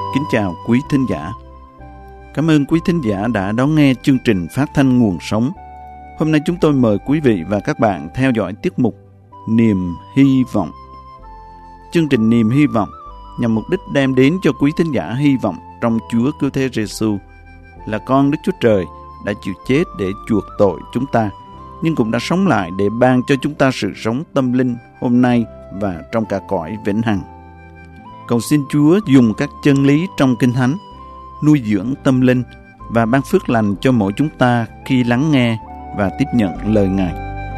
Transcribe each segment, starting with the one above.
Kính chào quý thính giả. Cảm ơn quý thính giả đã đón nghe chương trình phát thanh Nguồn Sống. Hôm nay chúng tôi mời quý vị và các bạn theo dõi tiết mục Niềm Hy Vọng. Chương trình Niềm Hy Vọng nhằm mục đích đem đến cho quý thính giả hy vọng trong Chúa Cứu Thế Giêsu là con Đức Chúa Trời đã chịu chết để chuộc tội chúng ta, nhưng cũng đã sống lại để ban cho chúng ta sự sống tâm linh hôm nay và trong cả cõi vĩnh hằng. Cầu xin Chúa dùng các chân lý trong Kinh Thánh nuôi dưỡng tâm linh và ban phước lành cho mỗi chúng ta khi lắng nghe và tiếp nhận lời Ngài.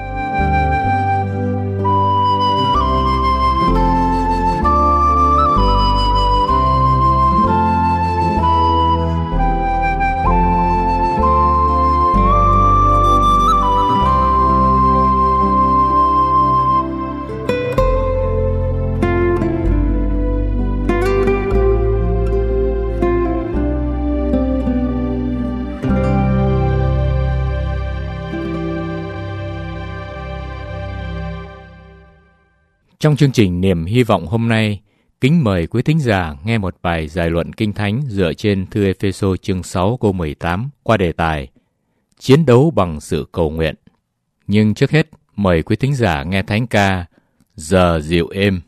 Trong chương trình Niềm Hy Vọng hôm nay, kính mời quý thính giả nghe một bài giải luận Kinh Thánh dựa trên thư Ê-phê-sô chương 6 câu 18 qua đề tài Chiến đấu bằng sự cầu nguyện. Nhưng trước hết, mời quý thính giả nghe thánh ca Giờ Dịu Êm.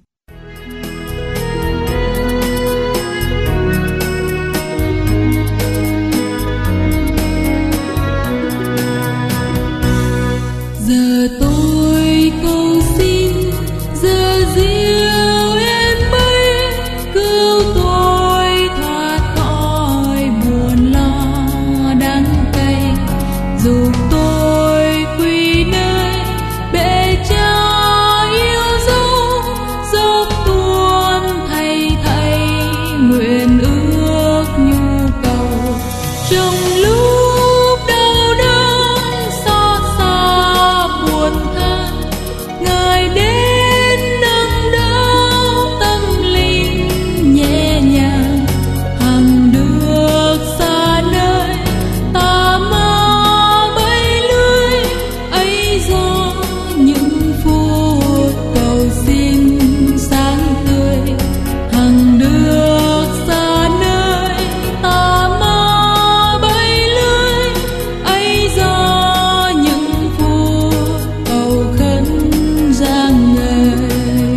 Giờ tôi cầu xin, giờ dịu em ơi, cứu tôi thoát khỏi buồn lo đắng cay, dù tôi quy nơi bề Cha yêu dấu, dốc tuôn thay nguyện ước nhu cầu trong lúc đau đớn xót xa buồn than, Ngài đến nâng đỡ tâm linh nhẹ nhàng, hằng được xa nơi tà ma bẫy lưới ấy, do những phút cầu xin sáng tươi, hằng được xa nơi tà ma bẫy lưới ấy, do những phút cầu khấn giang ngời.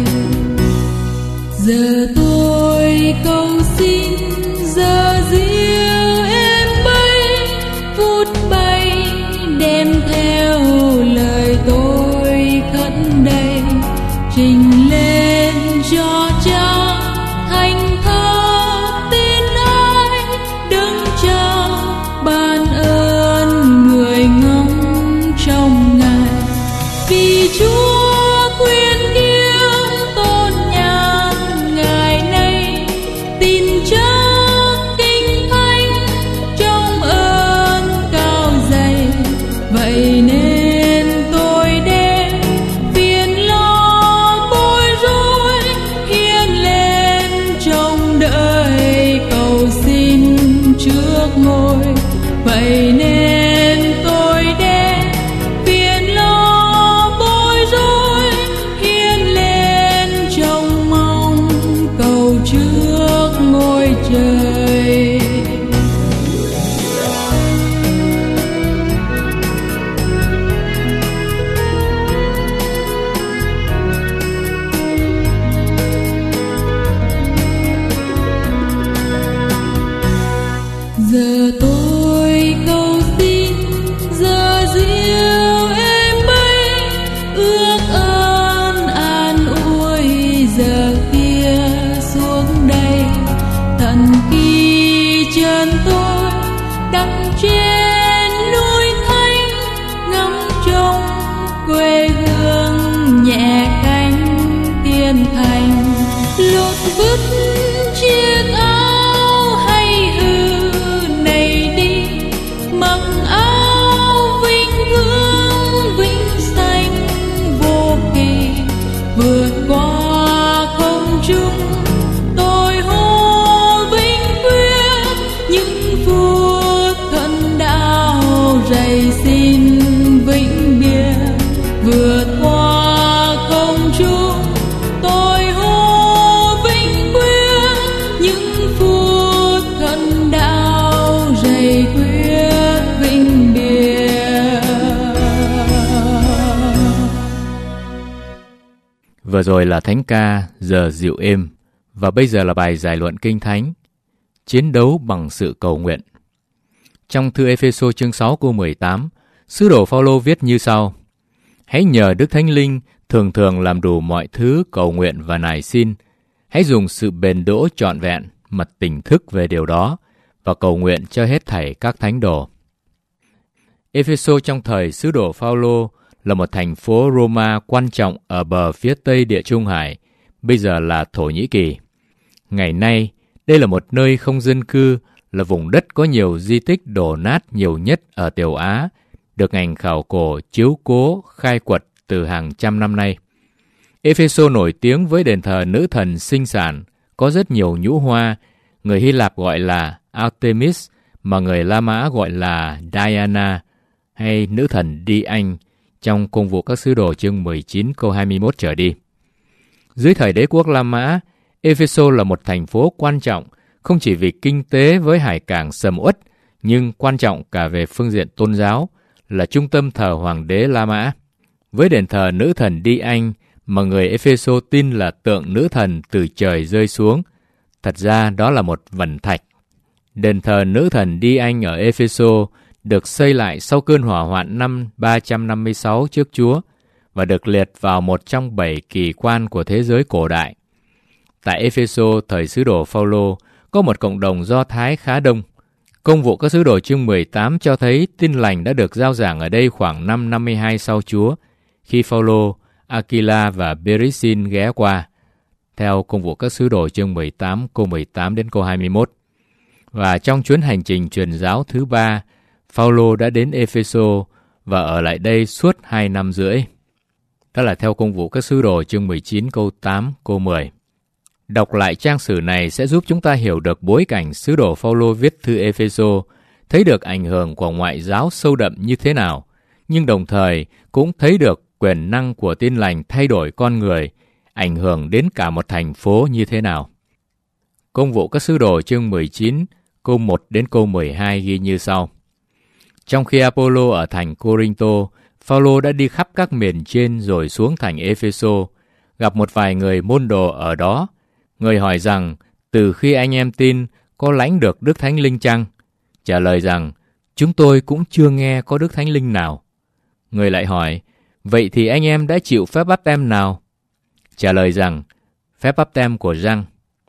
Giờ tôi cầu xin, giờ dịu em bay, vút bay đem theo lời tôi khấn đây, trình lên cho Cha thành thơ tin ai, đứng chờ ban ơn người ngóng trong Ngài, vì Chúa quyền kiêng tôn nhàn Ngài nay, tin chắc kinh thánh trong ơn cao dày, vậy nên tôi đem phiền lo bối rối hiên lên trong đời cầu xin trước ngôi, vậy nên tôi đem phiền lo bối rối hiên lên trong mong cầu trước ngôi trời. Giờ tôi cầu Vừa rồi là thánh ca Giờ Dịu Êm, và bây giờ là bài giải luận Kinh Thánh, Chiến đấu bằng sự cầu nguyện. Trong thư Ê-phê-sô chương 6 câu 18, sứ đồ Phao-lô viết như sau: Hãy nhờ Đức Thánh Linh thường thường làm đủ mọi thứ cầu nguyện và nài xin. Hãy dùng sự bền đỗ trọn vẹn mà tỉnh thức về điều đó và cầu nguyện cho hết thảy các thánh đồ. Ê-phê-sô trong thời sứ đồ Phao-lô là một thành phố Roma quan trọng ở bờ phía tây Địa Trung Hải, bây giờ là Thổ Nhĩ Kỳ. Ngày nay, đây là một nơi không dân cư, là vùng đất có nhiều di tích đổ nát nhiều nhất ở Tiểu Á, được ngành khảo cổ chiếu cố khai quật từ hàng trăm năm nay. Ê-phê-sô nổi tiếng với đền thờ nữ thần sinh sản, có rất nhiều nhũ hoa, người Hy Lạp gọi là Artemis, mà người La Mã gọi là Diana, hay nữ thần Di-anh, trong Công vụ các sứ đồ chương 19 câu 21 trở đi. Dưới thời đế quốc La Mã, Ê-phê-sô là một thành phố quan trọng, không chỉ vì kinh tế với hải cảng sầm uất, nhưng quan trọng cả về phương diện tôn giáo, là trung tâm thờ hoàng đế La Mã. Với đền thờ nữ thần Di-anh mà người Ê-phê-sô tin là tượng nữ thần từ trời rơi xuống, thật ra đó là một vần thạch. Đền thờ nữ thần Di-anh ở Ê-phê-sô được xây lại sau cơn hỏa hoạn năm 356 trước Chúa và được liệt vào một trong 7 kỳ quan của thế giới cổ đại. Tại Ê-phê-sô thời sứ đồ Phao-lô có một cộng đồng Do Thái khá đông. Công vụ các sứ đồ chương 18 cho thấy tin lành đã được rao giảng ở đây khoảng năm 52 sau Chúa, khi Phao-lô, Aquila và Berisin ghé qua, theo Công vụ các sứ đồ chương 18 câu 18 đến câu 21. Và trong chuyến hành trình truyền giáo thứ 3, Phao-lô đã đến Ê-phê-sô và ở lại đây suốt 2 năm rưỡi. Đó là theo Công vụ các sứ đồ chương 19 câu 8 câu 10. Đọc lại trang sử này sẽ giúp chúng ta hiểu được bối cảnh sứ đồ Phao-lô viết thư Ê-phê-sô, thấy được ảnh hưởng của ngoại giáo sâu đậm như thế nào, nhưng đồng thời cũng thấy được quyền năng của tin lành thay đổi con người, ảnh hưởng đến cả một thành phố như thế nào. Công vụ các sứ đồ chương 19, câu 1 đến câu 12 ghi như sau. Trong khi Apollo ở thành Cô-rinh-tô, Phao-lô đã đi khắp các miền trên rồi xuống thành Ê-phê-sô, gặp một vài người môn đồ ở đó. Người hỏi rằng, từ khi anh em tin, có lãnh được Đức Thánh Linh chăng? Trả lời rằng, chúng tôi cũng chưa nghe có Đức Thánh Linh nào. Người lại hỏi, vậy thì anh em đã chịu phép báp têm nào? Trả lời rằng, phép báp têm của Giăng.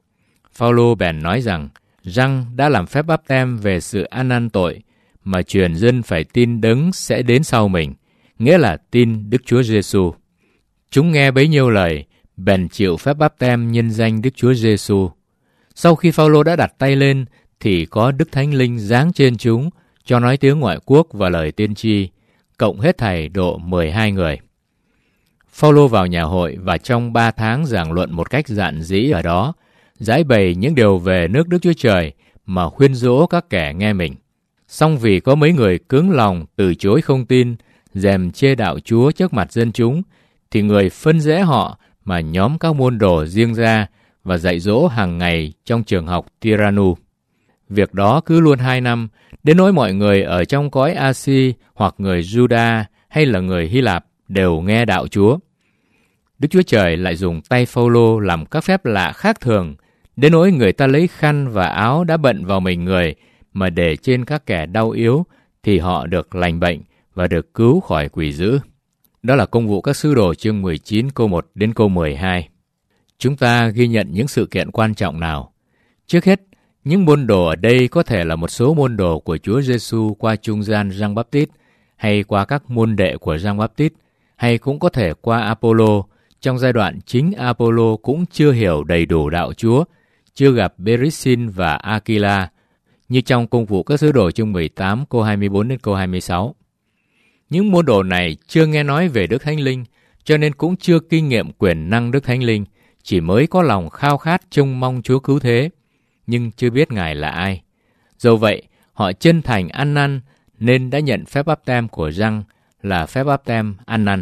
Phao-lô bèn nói rằng, Giăng đã làm phép báp têm về sự ăn năn tội, mà truyền dân phải tin Đấng sẽ đến sau mình, nghĩa là tin Đức Chúa Giêsu. Chúng nghe bấy nhiêu lời, bèn chịu phép báp têm nhân danh Đức Chúa Giêsu. Sau khi Phao-lô đã đặt tay lên, thì có Đức Thánh Linh giáng trên chúng, cho nói tiếng ngoại quốc và lời tiên tri, cộng hết thảy độ 12 người. Phao-lô vào nhà hội và trong 3 tháng giảng luận một cách dạn dĩ ở đó, giải bày những điều về nước Đức Chúa Trời mà khuyên dỗ các kẻ nghe mình. Song vì có mấy người cứng lòng từ chối không tin, dèm chê đạo Chúa trước mặt dân chúng, thì người phân rẽ họ mà nhóm các môn đồ riêng ra và dạy dỗ hàng ngày trong trường học Tiranu. Việc đó cứ luôn 2 năm, đến nỗi mọi người ở trong cõi Asi hoặc người Juda hay là người Hy Lạp đều nghe đạo Chúa. Đức Chúa Trời lại dùng tay Phao-lô làm các phép lạ khác thường, đến nỗi người ta lấy khăn và áo đã bận vào mình người mà để trên các kẻ đau yếu, thì họ được lành bệnh và được cứu khỏi quỷ dữ. Đó là Công vụ các sứ đồ chương 19 câu 1 đến câu 12. Chúng ta ghi nhận những sự kiện quan trọng nào? Trước hết, những môn đồ ở đây có thể là một số môn đồ của Chúa Giêsu qua trung gian Giăng Báp-tít, hay qua các môn đệ của Giăng Báp-tít, hay cũng có thể qua Apollo, trong giai đoạn chính Apollo cũng chưa hiểu đầy đủ đạo Chúa, chưa gặp Berisin và Aquila, như trong Công vụ các sứ đồ chương 18 câu 24 đến câu 26. Những môn đồ này chưa nghe nói về Đức Thánh Linh, cho nên cũng chưa kinh nghiệm quyền năng Đức Thánh Linh, chỉ mới có lòng khao khát trông mong Chúa cứu thế, nhưng chưa biết Ngài là ai. Dẫu vậy, họ chân thành ăn năn nên đã nhận phép báp têm của Giăng là phép báp têm ăn năn.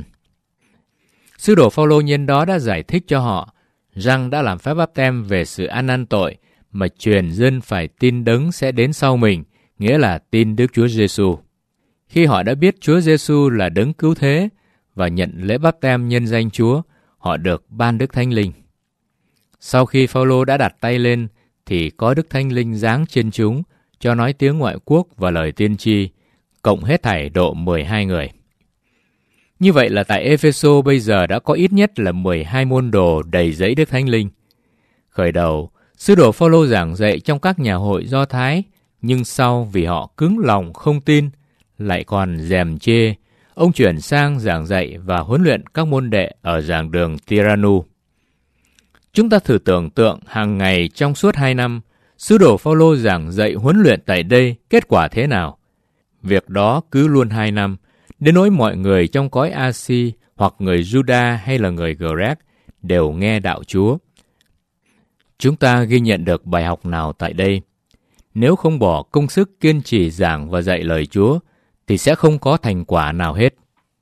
Sứ đồ Phao-lô nhân đó đã giải thích cho họ, Giăng đã làm phép báp têm về sự ăn năn tội, mà truyền dân phải tin Đấng sẽ đến sau mình, nghĩa là tin Đức Chúa Giêsu. Khi họ đã biết Chúa Giêsu là Đấng cứu thế và nhận lễ báp têm nhân danh Chúa, họ được ban Đức Thánh Linh. Sau khi Phao-lô đã đặt tay lên, thì có Đức Thánh Linh giáng trên chúng, cho nói tiếng ngoại quốc và lời tiên tri, cộng hết thảy độ 12 người. Như vậy là tại Ê-phê-sô bây giờ đã có ít nhất là 12 môn đồ đầy dẫy Đức Thánh Linh. Khởi đầu, sứ đồ Phao-lô giảng dạy trong các nhà hội Do Thái, nhưng sau vì họ cứng lòng không tin, lại còn gièm chê, ông chuyển sang giảng dạy và huấn luyện các môn đệ ở giảng đường Tiranu. Chúng ta thử tưởng tượng hàng ngày trong suốt 2 năm, sứ đồ Phao-lô giảng dạy huấn luyện tại đây kết quả thế nào? Việc đó cứ luôn 2 năm, đến nỗi mọi người trong cõi A-si hoặc người Juda hay là người Grec đều nghe đạo Chúa. Chúng ta ghi nhận được bài học nào tại đây? Nếu không bỏ công sức kiên trì giảng và dạy lời Chúa, thì sẽ không có thành quả nào hết.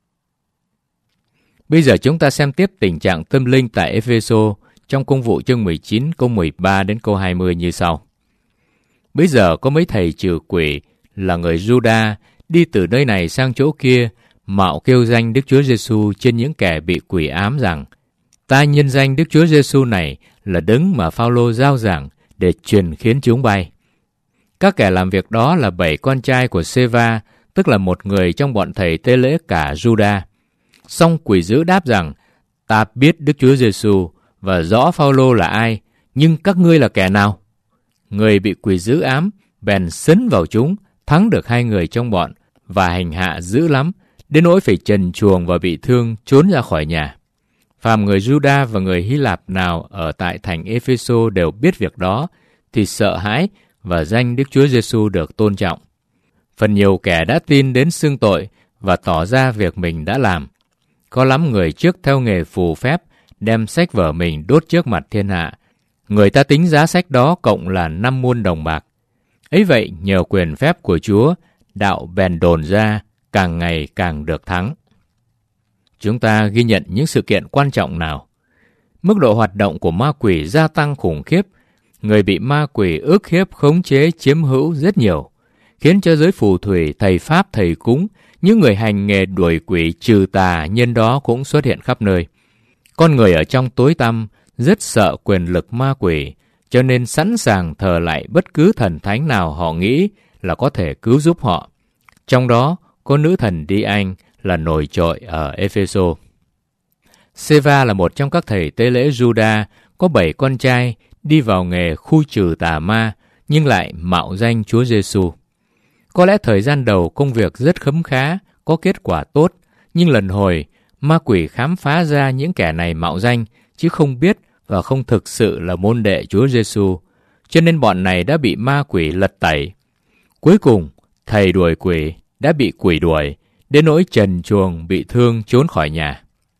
Bây giờ chúng ta xem tiếp tình trạng tâm linh tại Ê-phê-sô trong Công vụ chương 19 câu 13 đến câu 20 như sau. Bây giờ có mấy thầy trừ quỷ là người Juda đi từ nơi này sang chỗ kia, mạo kêu danh Đức Chúa Giêsu trên những kẻ bị quỷ ám rằng: Ta nhân danh Đức Chúa Giêsu này là đấng mà Phao-lô giao giảng để truyền khiến chúng bay. Các kẻ làm việc đó là 7 con trai của Sê-va, tức là một người trong bọn thầy tế lễ cả Juda. Song quỷ dữ đáp rằng: Ta biết Đức Chúa Giêsu và rõ Phao-lô là ai, nhưng các ngươi là kẻ nào? Người bị quỷ dữ ám bèn sấn vào chúng, thắng được 2 người trong bọn và hành hạ dữ lắm, đến nỗi phải trần truồng và bị thương trốn ra khỏi nhà. Phàm người Juda và người Hy Lạp nào ở tại thành Ê-phê-sô đều biết việc đó, thì sợ hãi và danh Đức Chúa Giêsu được tôn trọng. Phần nhiều kẻ đã tin đến xưng tội và tỏ ra việc mình đã làm. Có lắm người trước theo nghề phù phép đem sách vở mình đốt trước mặt thiên hạ. Người ta tính giá sách đó cộng là 5 muôn đồng bạc. Ấy vậy, nhờ quyền phép của Chúa, đạo bèn đồn ra, càng ngày càng được thắng. Chúng ta ghi nhận những sự kiện quan trọng nào? Mức độ hoạt động của ma quỷ gia tăng khủng khiếp. Người bị ma quỷ ức hiếp khống chế chiếm hữu rất nhiều, khiến cho giới phù thủy, thầy pháp, thầy cúng, những người hành nghề đuổi quỷ trừ tà nhân đó cũng xuất hiện khắp nơi. Con người ở trong tối tăm rất sợ quyền lực ma quỷ, cho nên sẵn sàng thờ lại bất cứ thần thánh nào họ nghĩ là có thể cứu giúp họ. Trong đó có nữ thần Đi-anh là nổi trội ở Ê-phê-sô. Sê-va là một trong các thầy tế lễ Juda, có 7 con trai đi vào nghề khu trừ tà ma, nhưng lại mạo danh Chúa Giêsu. Có lẽ thời gian đầu công việc rất khấm khá, có kết quả tốt, nhưng lần hồi ma quỷ khám phá ra những kẻ này mạo danh, chứ không biết và không thực sự là môn đệ Chúa Giêsu, cho nên bọn này đã bị ma quỷ lật tẩy. Cuối cùng, thầy đuổi quỷ đã bị quỷ đuổi, đến nỗi trần truồng bị thương trốn khỏi nhà.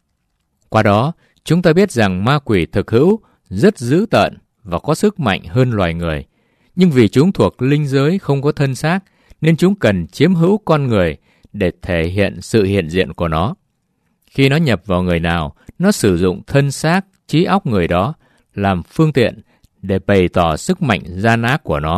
Qua đó, chúng ta biết rằng ma quỷ thực hữu rất dữ tợn và có sức mạnh hơn loài người. Nhưng vì chúng thuộc linh giới không có thân xác, nên chúng cần chiếm hữu con người để thể hiện sự hiện diện của nó. Khi nó nhập vào người nào, nó sử dụng thân xác, trí óc người đó làm phương tiện để bày tỏ sức mạnh gian ác của nó.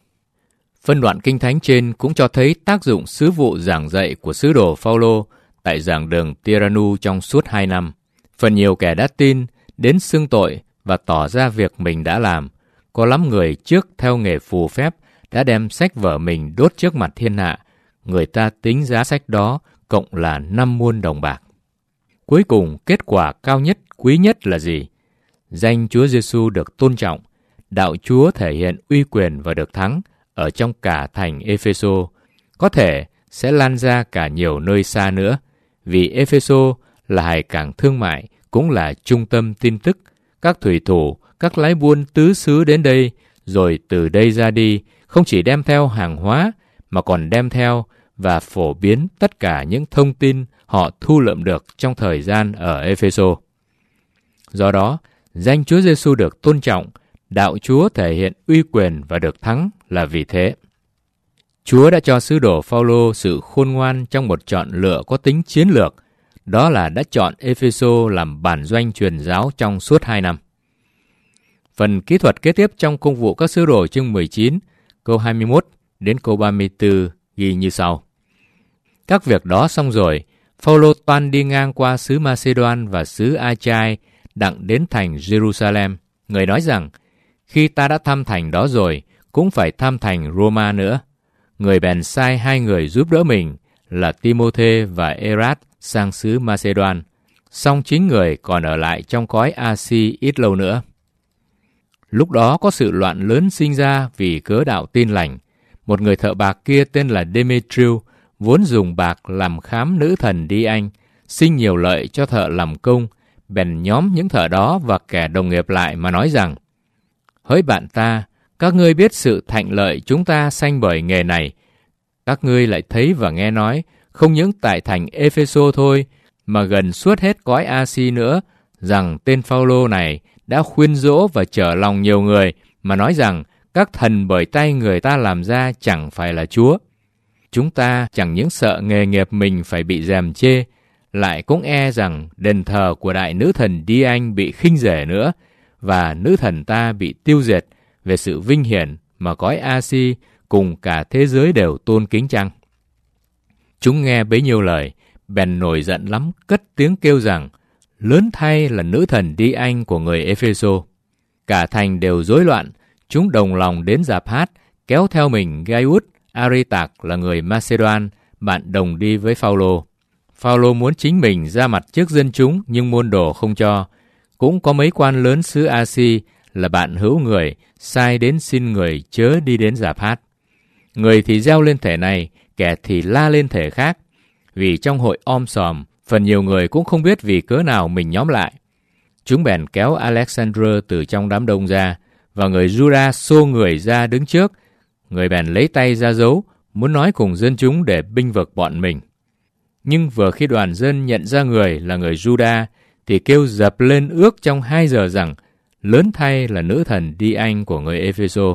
Phân đoạn kinh thánh trên cũng cho thấy tác dụng sứ vụ giảng dạy của sứ đồ Phao-lô tại giảng đường Tiranu trong suốt 2 năm. Phần nhiều kẻ đã tin đến xưng tội và tỏ ra việc mình đã làm. Có lắm người trước theo nghề phù phép đã đem sách vở mình đốt trước mặt thiên hạ. Người ta tính giá sách đó cộng là 5 muôn đồng bạc. Cuối cùng, kết quả cao nhất, quý nhất là gì? Danh Chúa Giêsu được tôn trọng, đạo Chúa thể hiện uy quyền và được thắng ở trong cả thành Ê-phê-sô, có thể sẽ lan ra cả nhiều nơi xa nữa, vì Ê-phê-sô là hải cảng thương mại, cũng là trung tâm tin tức. Các thủy thủ, các lái buôn tứ xứ đến đây, rồi từ đây ra đi, không chỉ đem theo hàng hóa, mà còn đem theo và phổ biến tất cả những thông tin họ thu lượm được trong thời gian ở Ê-phê-sô. Do đó, danh Chúa Giêsu được tôn trọng, đạo Chúa thể hiện uy quyền và được thắng là vì thế. Chúa đã cho sứ đồ Phao-lô sự khôn ngoan trong một chọn lựa có tính chiến lược, đó là đã chọn Ê-phê-sô làm bản doanh truyền giáo trong suốt 2 năm. Phần kỹ thuật kế tiếp trong công vụ các sứ đồ chương 19, câu 21 đến câu 34 ghi như sau. Các việc đó xong rồi, Phao-lô toan đi ngang qua xứ Ma-xê-đoan và xứ A-chai, đặng đến thành Jerusalem. Người nói rằng, khi ta đã thăm thành đó rồi, cũng phải thăm thành Roma nữa. Người bèn sai 2 người giúp đỡ mình là Ti-mô-thê và Ê-rát sang xứ Ma-xê-đoan. Song chính người còn ở lại trong cõi A-si ít lâu nữa. Lúc đó có sự loạn lớn sinh ra vì cớ đạo tin lành. Một người thợ bạc kia tên là Demetriu, vốn dùng bạc làm khám nữ thần Đi-anh, sinh nhiều lợi cho thợ làm công, bèn nhóm những thợ đó và kẻ đồng nghiệp lại mà nói rằng: hỡi bạn ta, các ngươi biết sự thạnh lợi chúng ta sanh bởi nghề này. Các ngươi lại thấy và nghe nói, không những tại thành Ê-phê-sô thôi, mà gần suốt hết cõi A-si nữa, rằng tên Phao-lô này đã khuyên dỗ và trở lòng nhiều người, mà nói rằng các thần bởi tay người ta làm ra chẳng phải là Chúa. Chúng ta chẳng những sợ nghề nghiệp mình phải bị gièm chê, lại cũng e rằng đền thờ của đại nữ thần Đi-anh bị khinh rẻ nữa, và nữ thần ta bị tiêu diệt về sự vinh hiển mà cõi A-si cùng cả thế giới đều tôn kính chăng? Chúng nghe bấy nhiêu lời, bèn nổi giận lắm, cất tiếng kêu rằng: lớn thay là nữ thần Đi-anh của người Ê-phê-sô. Cả thành đều rối loạn, chúng đồng lòng đến dạp hát, kéo theo mình Gai-út, Ari-tạc là người Ma-xê-đoan, bạn đồng đi với Phao-lô. Phao-lô muốn chính mình ra mặt trước dân chúng, nhưng môn đồ không cho. Cũng có mấy quan lớn xứ A-si là bạn hữu người, sai đến xin người chớ đi đến dạp hát. Người thì reo lên thể này, kẻ thì la lên thể khác. Vì trong hội om sòm, phần nhiều người cũng không biết vì cớ nào mình nhóm lại. Chúng bèn kéo Alexander từ trong đám đông ra, và người Juda xô người ra đứng trước. Người bèn lấy tay ra dấu, muốn nói cùng dân chúng để binh vực bọn mình. Nhưng vừa khi đoàn dân nhận ra người là người Juda, thì kêu dập lên ước trong 2 giờ rằng: lớn thay là nữ thần Đi-anh của người Ê-phê-sô.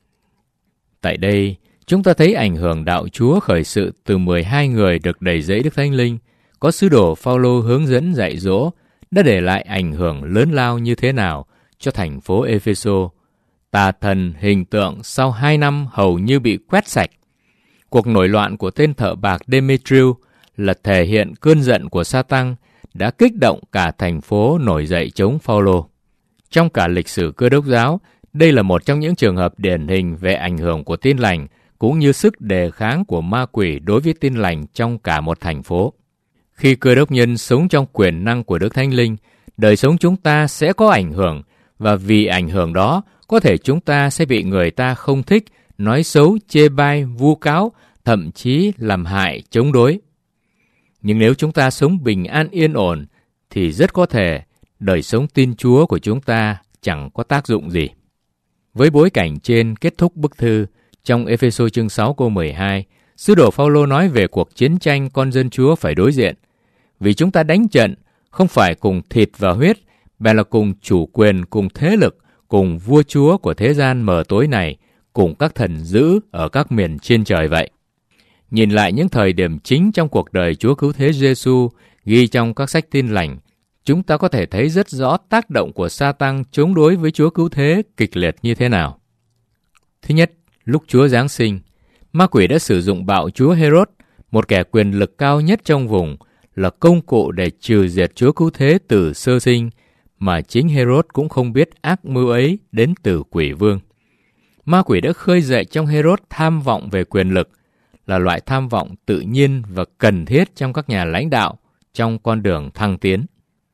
Tại đây, chúng ta thấy ảnh hưởng đạo Chúa khởi sự từ 12 người được đầy dẫy Đức Thánh Linh, có sứ đồ Phao-lô hướng dẫn dạy dỗ, đã để lại ảnh hưởng lớn lao như thế nào cho thành phố Ê-phê-sô. Tà thần hình tượng sau 2 năm hầu như bị quét sạch. Cuộc nổi loạn của tên thợ bạc Demetriu là thể hiện cơn giận của Sa-tăng đã kích động cả thành phố nổi dậy chống Phao-lô. Trong cả lịch sử Cơ Đốc giáo, đây là một trong những trường hợp điển hình về ảnh hưởng của tin lành cũng như sức đề kháng của ma quỷ đối với tin lành trong cả một thành phố. Khi Cơ Đốc nhân sống trong quyền năng của Đức Thánh Linh, đời sống chúng ta sẽ có ảnh hưởng, và vì ảnh hưởng đó, có thể chúng ta sẽ bị người ta không thích, nói xấu, chê bai, vu cáo, thậm chí làm hại, chống đối. Nhưng nếu chúng ta sống bình an yên ổn, thì rất có thể đời sống tin Chúa của chúng ta chẳng có tác dụng gì. Với bối cảnh trên kết thúc bức thư, trong Ê-phê-sô chương 6 câu 12, sứ đồ Phao-lô nói về cuộc chiến tranh con dân Chúa phải đối diện. Vì chúng ta đánh trận không phải cùng thịt và huyết, mà là cùng chủ quyền, cùng thế lực, cùng vua chúa của thế gian mờ tối này, cùng các thần dữ ở các miền trên trời vậy. Nhìn lại những thời điểm chính trong cuộc đời Chúa Cứu Thế Giê-xu ghi trong các sách tin lành, chúng ta có thể thấy rất rõ tác động của Sa-tăng chống đối với Chúa Cứu Thế kịch liệt như thế nào. Thứ nhất, lúc Chúa Giáng sinh, ma quỷ đã sử dụng bạo chúa Hê-rốt, một kẻ quyền lực cao nhất trong vùng, là công cụ để trừ diệt Chúa Cứu Thế từ sơ sinh, mà chính Hê-rốt cũng không biết ác mưu ấy đến từ quỷ vương. Ma quỷ đã khơi dậy trong Hê-rốt tham vọng về quyền lực, là loại tham vọng tự nhiên và cần thiết trong các nhà lãnh đạo trong con đường thăng tiến.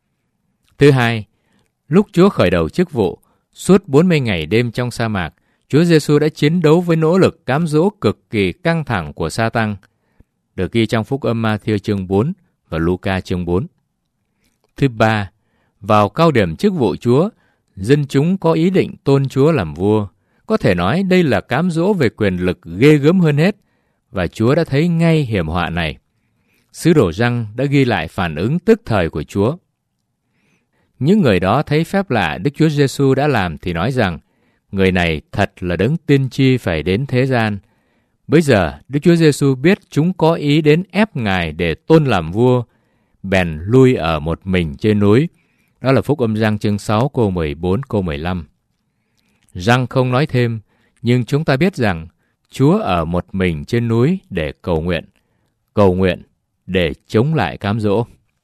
Thứ hai, lúc Chúa khởi đầu chức vụ, suốt 40 ngày đêm trong sa mạc, Chúa Giê-xu đã chiến đấu với nỗ lực cám dỗ cực kỳ căng thẳng của Sa-tăng, được ghi trong Phúc Âm Ma-thi-ơ chương 4 và Lu-ca chương 4. Thứ ba, vào cao điểm chức vụ Chúa, dân chúng có ý định tôn Chúa làm vua. Có thể nói đây là cám dỗ về quyền lực ghê gớm hơn hết, và Chúa đã thấy ngay hiểm họa này. Sứ đồ Giăng đã ghi lại phản ứng tức thời của Chúa. Những người đó thấy phép lạ Đức Chúa Giê-xu đã làm thì nói rằng, người này thật là đấng tiên tri phải đến thế gian. Bây giờ, Đức Chúa Giê-xu biết chúng có ý đến ép Ngài để tôn làm vua, bèn lui ở một mình trên núi. Đó là Phúc Âm Giăng chương 6 câu 14 câu 15. Giăng không nói thêm, nhưng chúng ta biết rằng Chúa ở một mình trên núi để cầu nguyện. Cầu nguyện để chống lại cám dỗ.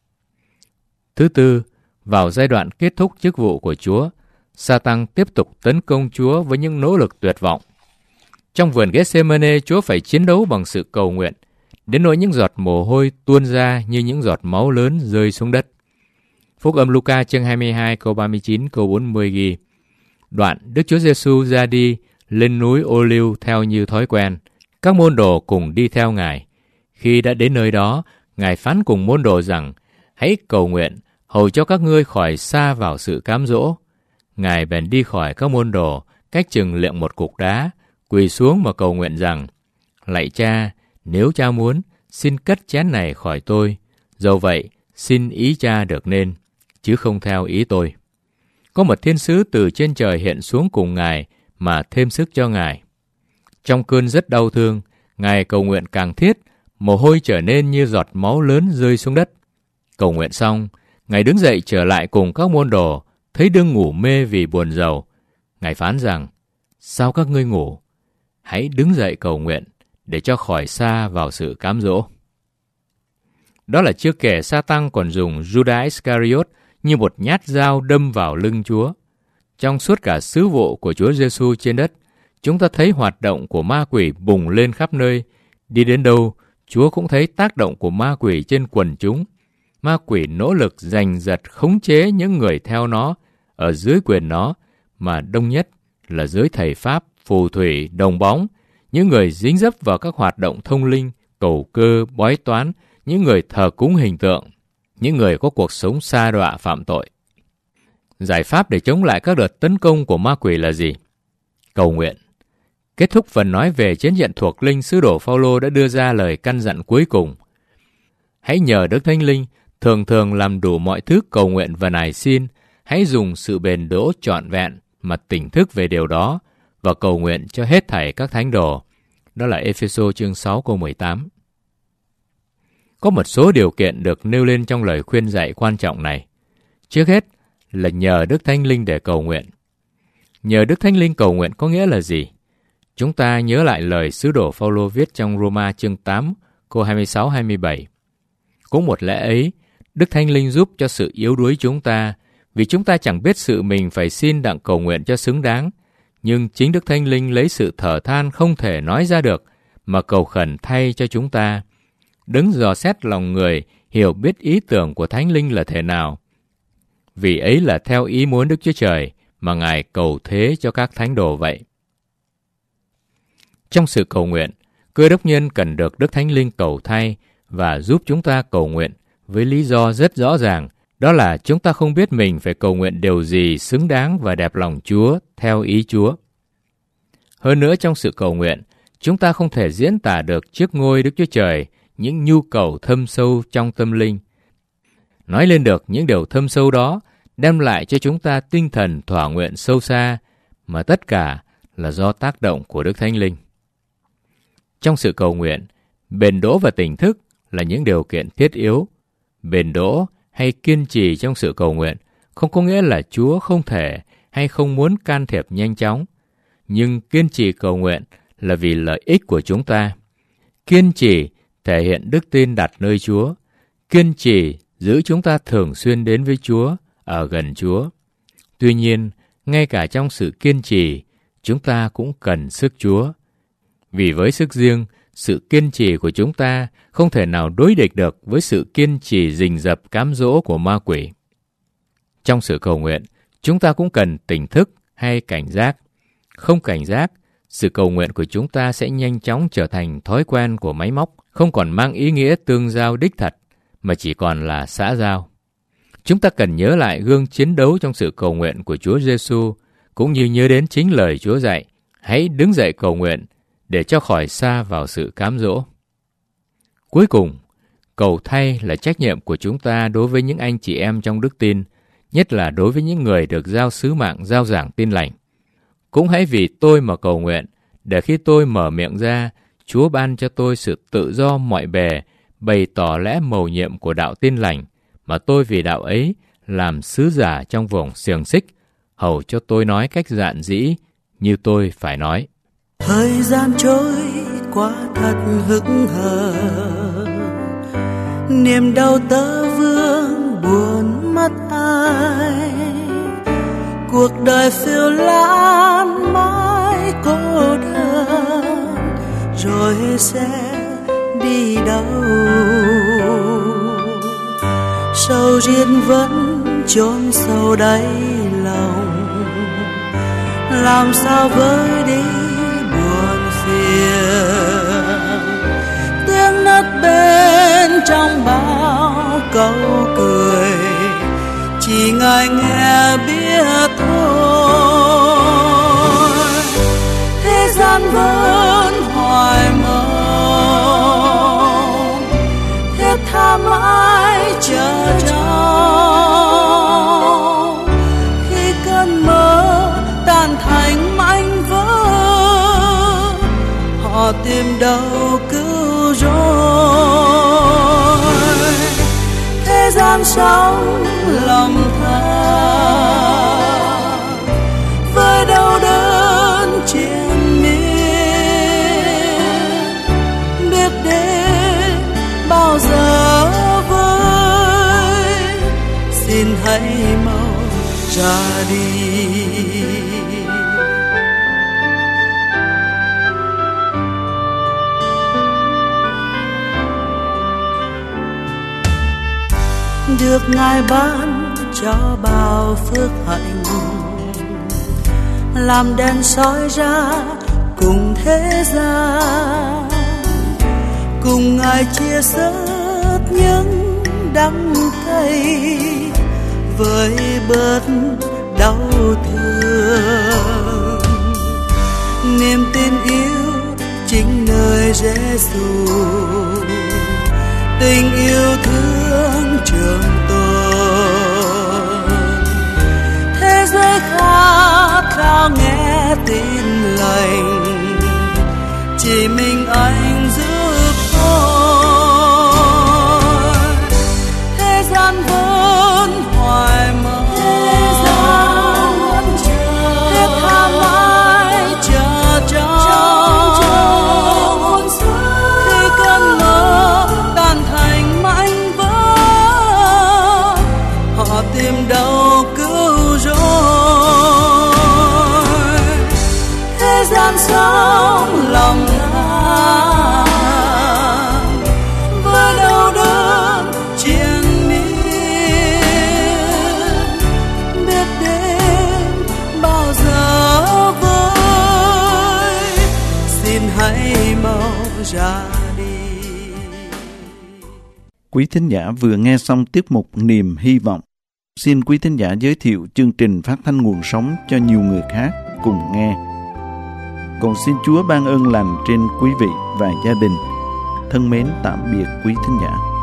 Thứ tư, vào giai đoạn kết thúc chức vụ của Chúa, Sa-tăng tiếp tục tấn công Chúa với những nỗ lực tuyệt vọng. Trong vườn Gethsemane, Chúa phải chiến đấu bằng sự cầu nguyện, đến nỗi những giọt mồ hôi tuôn ra như những giọt máu lớn rơi xuống đất. Phúc âm Luca chương 22 câu 39 câu 40 ghi: Đoạn Đức Chúa Giêsu ra đi lên núi Ô-liu theo như thói quen. Các môn đồ cùng đi theo Ngài. Khi đã đến nơi đó, Ngài phán cùng môn đồ rằng: Hãy cầu nguyện, hầu cho các ngươi khỏi sa vào sự cám dỗ. Ngài bèn đi khỏi các môn đồ, cách chừng liệng một cục đá, quỳ xuống mà cầu nguyện rằng: Lạy Cha, nếu Cha muốn, xin cất chén này khỏi tôi. Dẫu vậy, xin ý Cha được nên, chứ không theo ý tôi. Có một thiên sứ từ trên trời hiện xuống cùng Ngài mà thêm sức cho Ngài. Trong cơn rất đau thương, Ngài cầu nguyện càng thiết, mồ hôi trở nên như giọt máu lớn rơi xuống đất. Cầu nguyện xong, Ngài đứng dậy trở lại cùng các môn đồ, thấy đương ngủ mê vì buồn rầu. Ngài phán rằng: Sao các ngươi ngủ? Hãy đứng dậy cầu nguyện, để cho khỏi sa vào sự cám dỗ. Đó là chưa kể Sa-tăng còn dùng Judas Iscariot như một nhát dao đâm vào lưng Chúa. Trong suốt cả sứ vụ của Chúa Giêsu trên đất, chúng ta thấy hoạt động của ma quỷ bùng lên khắp nơi. Đi đến đâu, Chúa cũng thấy tác động của ma quỷ trên quần chúng. Ma quỷ nỗ lực giành giật khống chế những người theo nó, ở dưới quyền nó, mà đông nhất là giới thầy pháp, phù thủy, đồng bóng, những người dính dấp vào các hoạt động thông linh, cầu cơ, bói toán, những người thờ cúng hình tượng, những người có cuộc sống sa đọa phạm tội. Giải pháp để chống lại các đợt tấn công của ma quỷ là gì? Cầu nguyện. Kết thúc phần nói về chiến trận thuộc linh, sứ đồ Phao-lô đã đưa ra lời căn dặn cuối cùng: Hãy nhờ Đức Thánh Linh thường làm đủ mọi thứ cầu nguyện và nài xin. Hãy dùng sự bền đỗ trọn vẹn mà tỉnh thức về điều đó và cầu nguyện cho hết thảy các thánh đồ. Đó là Ê-phê-sô chương 6 câu 18. Có một số điều kiện được nêu lên trong lời khuyên dạy quan trọng này. Trước hết là nhờ Đức Thánh Linh để cầu nguyện. Nhờ Đức Thánh Linh cầu nguyện có nghĩa là gì? Chúng ta nhớ lại lời sứ đồ Phao-lô viết trong Roma chương 8 câu 26-27. Cũng một lẽ ấy, Đức Thánh Linh giúp cho sự yếu đuối chúng ta, vì chúng ta chẳng biết sự mình phải xin đặng cầu nguyện cho xứng đáng. Nhưng chính Đức Thánh Linh lấy sự thở than không thể nói ra được mà cầu khẩn thay cho chúng ta. Đấng dò xét lòng người, hiểu biết ý tưởng của Thánh Linh là thế nào. Vì ấy là theo ý muốn Đức Chúa Trời mà Ngài cầu thế cho các thánh đồ vậy. Trong sự cầu nguyện, Cơ đốc nhân cần được Đức Thánh Linh cầu thay và giúp chúng ta cầu nguyện với lý do rất rõ ràng, đó là chúng ta không biết mình phải cầu nguyện điều gì xứng đáng và đẹp lòng Chúa theo ý Chúa. Hơn nữa, trong sự cầu nguyện, chúng ta không thể diễn tả được trước ngôi Đức Chúa Trời những nhu cầu thâm sâu trong tâm linh. Nói lên được những điều thâm sâu đó đem lại cho chúng ta tinh thần thỏa nguyện sâu xa, mà tất cả là do tác động của Đức Thánh Linh. Trong sự cầu nguyện, bền đỗ và tỉnh thức là những điều kiện thiết yếu. Bền đỗ hay kiên trì trong sự cầu nguyện không có nghĩa là Chúa không thể hay không muốn can thiệp nhanh chóng. Nhưng kiên trì cầu nguyện là vì lợi ích của chúng ta. Kiên trì thể hiện đức tin đặt nơi Chúa. Kiên trì giữ chúng ta thường xuyên đến với Chúa, ở gần Chúa. Tuy nhiên, ngay cả trong sự kiên trì, chúng ta cũng cần sức Chúa. Vì với sức riêng, sự kiên trì của chúng ta không thể nào đối địch được với sự kiên trì rình rập cám dỗ của ma quỷ. Trong sự cầu nguyện, chúng ta cũng cần tỉnh thức hay cảnh giác. Không cảnh giác, sự cầu nguyện của chúng ta sẽ nhanh chóng trở thành thói quen của máy móc, không còn mang ý nghĩa tương giao đích thật, mà chỉ còn là xã giao. Chúng ta cần nhớ lại gương chiến đấu trong sự cầu nguyện của Chúa Giêsu, cũng như nhớ đến chính lời Chúa dạy: hãy đứng dậy cầu nguyện để cho khỏi sa vào sự cám dỗ. Cuối cùng, cầu thay là trách nhiệm của chúng ta đối với những anh chị em trong đức tin, nhất là đối với những người được giao sứ mạng giao giảng tin lành. Cũng hãy vì tôi mà cầu nguyện, để khi tôi mở miệng ra, Chúa ban cho tôi sự tự do mọi bề, bày tỏ lẽ mầu nhiệm của đạo tin lành, mà tôi vì đạo ấy làm sứ giả trong vùng xiềng xích, hầu cho tôi nói cách dạn dĩ như tôi phải nói. Thời gian trôi qua thật hững hờ, niềm đau tơ vương buồn mất ai. Cuộc đời phiêu lãng mãi cô đơn, rồi sẽ đi đâu? Sầu riêng vẫn chôn sâu đáy lòng, làm sao vơi đi buồn phiền. Tiếng nấc bên trong bao câu cười, chỉ ngài nghe biết thôi. Thế gian vẫn hoài mong, thiết tha mãi chờ trông. Khi cơn mơ tan thành mảnh vỡ, họ tìm đâu cứu rỗi. Thế gian sống lầm than, với đau đớn triền miên, biết đến bao giờ với, xin hãy mau ra đi. Được Ngài ban cho bao phước hạnh, làm đèn soi ra cùng thế gian, cùng Ngài chia sớt những đắng cay, với bớt đau thương. Niềm tin yêu chính nơi Giêsu, tình yêu thương trường tồn. Thế giới khát khao nghe tin lành, chỉ mình anh giúp thôi. Thế gian vẫn hoài mong, thiết tha mãi chờ trông. Khi cơn mơ tan thành mảnh vỡ, họ tìm đâu cứu rỗi. Thế gian sống lòng than, với đau đớn triền miên, biết đến bao giờ với, xin hãy mau ra đi. Quý thính giả vừa nghe xong tiết mục Niềm Hy Vọng. Xin quý thính giả giới thiệu chương trình phát thanh nguồn sống cho nhiều người khác cùng nghe. Còn xin Chúa ban ơn lành trên quý vị và gia đình. Thân mến tạm biệt quý thính giả.